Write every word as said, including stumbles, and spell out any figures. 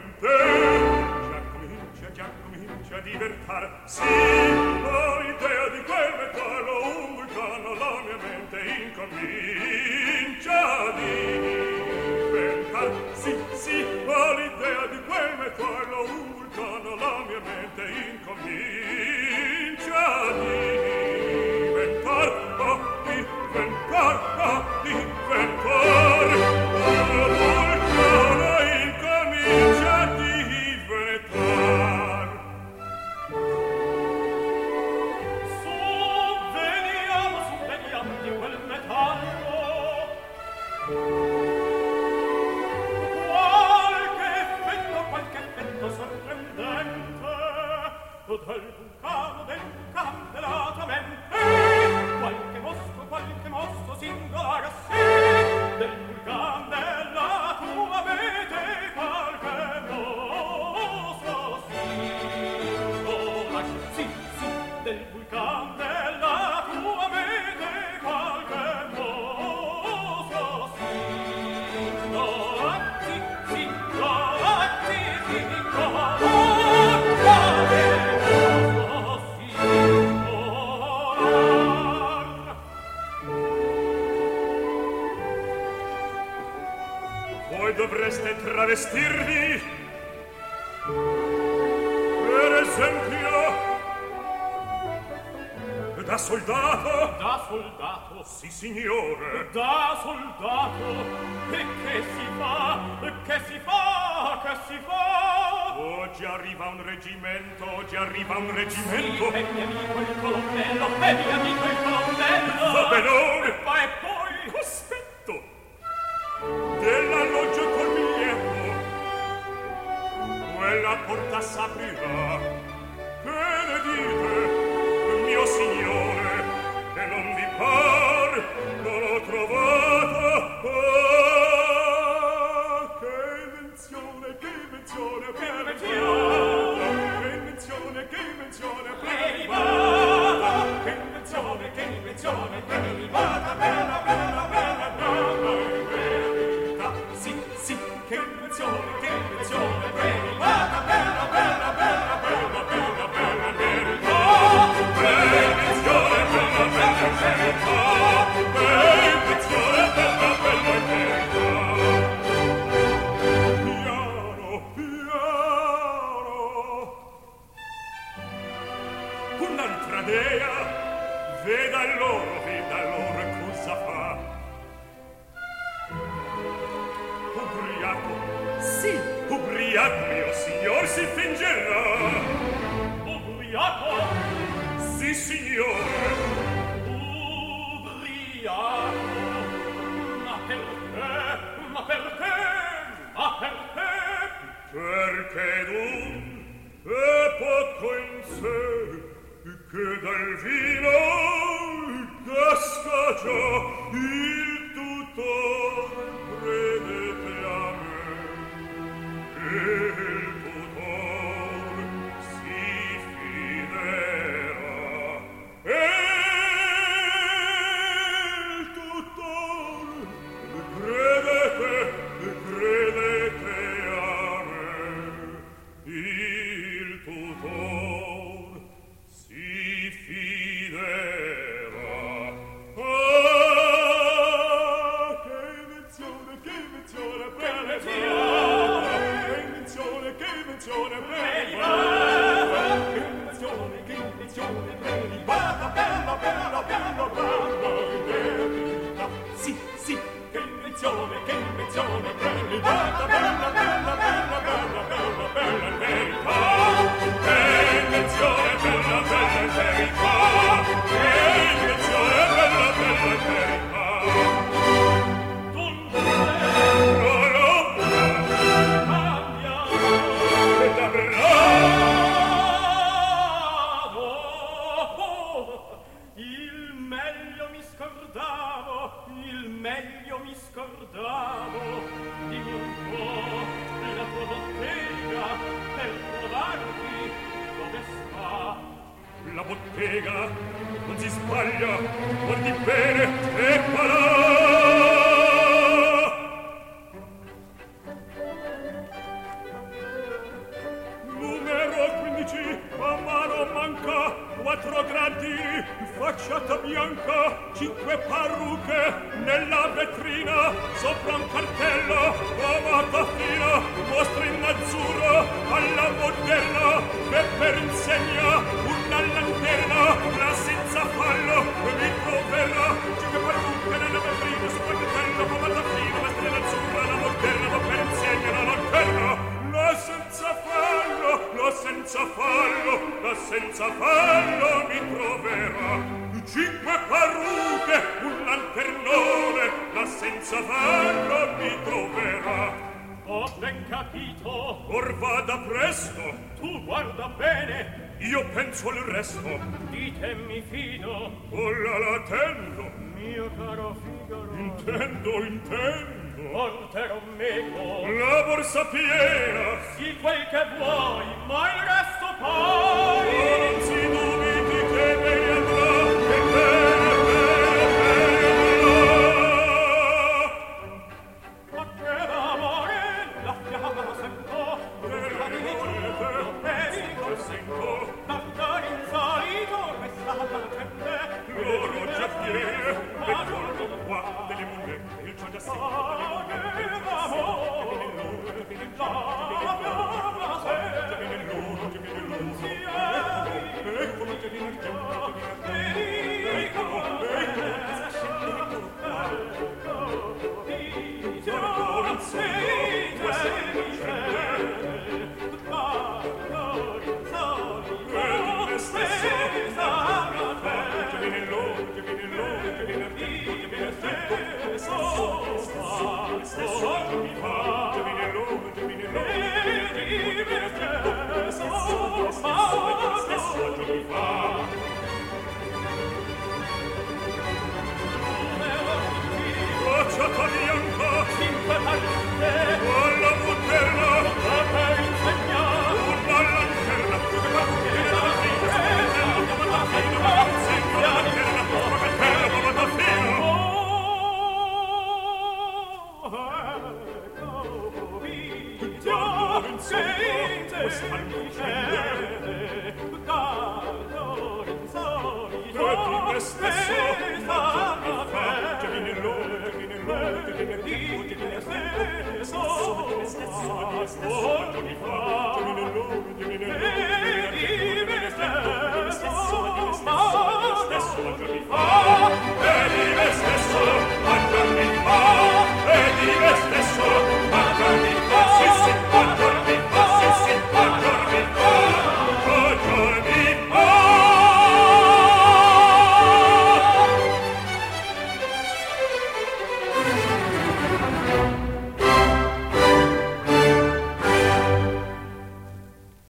mente. Già comincia, già comincia a divertar. Sì, ho l'idea di quel metallo, un vulcano, la mia mente incomincia a diventar. Sì, sì, ho l'idea di quel metallo, un vulcano, la mia mente incomincia a diventar, a diventar, a diventar. Un vulcano incomincia a diventar. Su, veniamo, su, veniamo di quel metallo. Qualche effetto, qualche effetto sorprendente del vulcano, del vulcano della tua mente. Qualche mosso, qualche mosso singolare, sì, del vulcano della tua mente. Qualche mosso singolare, sì, sì, del vulcano della tua mente. Qualche mosso singolare, sì, singolare, sì, singolare. Voi dovreste travestirvi, per esempio, da soldato. Da soldato? Sì, signore. Da soldato? E che si fa? Che si fa? Che si fa? Oggi arriva un reggimento, oggi arriva un reggimento. Sì, è mio amico il colonnello, è mio amico il colonnello. Va benone. E poi, e poi? Cospetto dell'alloggio col biglietto, quella porta s'aprirà. Che ne dite, mio signore, che non vi par, non ho trovato. Ah, che invenzione, che invenzione, che invenzione, che invenzione, che invenzione, prelibata, che invenzione, che invenzione, prelibata, bella, bella, bella, bella, verità. Sì, sì, che invenzione, che invenzione, prelibata, bella, bella, bella, bella, bella, bella, verità. Invenzione, bella, bella, verità. Invenzione, bella, bella, verità. Piano, piano. Un'altra dea, veda loro, veda loro cosa fa. Ubriaco, sì, ubriaco, mio signor, si fingerà. Ubriaco? Sì, signore. Ubriaco? Ma perché? Ma perché? Ma perché? Perché d'un è poco in sé, che dal vino casca già il tutor, credete a me. Il tutor si fiderà. Il tutor, credete, credete a me. Il tutor si fiderà. Ah, che invenzione, che invenzione, bella, che invenzione, che invenzione, bella, che invenzione, che invenzione, bella, bella, bella, bella, bella, verità. Sì, sì, che invenzione, che invenzione, bella, bella, bella, bella, bella, bella, bella, verità. Che invenzione, bella, bella, verità. Che invenzione, bella, bella, verità. Dunque, no, no, cambia, e da bravo, il meglio mi scordavo, il meglio mi scordavo. Dimmi un po' la tua bottega per trovarti dove sta. La bottega non si sbaglia, guardi bene e parà. quattro gradini, facciata bianca, cinque parrucche, nella vetrina, sopra un cartello, ovata fina, mostra in azzurro, alla moderna, che per insegna una lanterna, la senza fallo, mi troverà, cinque parrucche, nella vetrina, sopra un cartello, ovata fina, mostra in azzurro, la moderna, che per insegna la lanterna, la senza fallo, la senza fallo, la senza fallo mi troverà. Cinque parrucche, un lanternone, la senza fallo mi troverà. Ho ben capito. Or vada presto. Tu guarda bene. Io penso al resto. Di te mi fido. Oh la la tendo. Mio caro Figaro. Intendo, intendo. Montero meco. La borsa piena. Sì, quel che vuoi, ma il resto poi. Oh, non si dubiti che me ne andrà, che bene, bene, bene andrà. Ma che d'amore, la fiamma sento, Per il cuore, per il col senco, tanto insolito, questa la gente. l'oro già fiere, e giorno qua delle monete, il ciò già sento. Oh,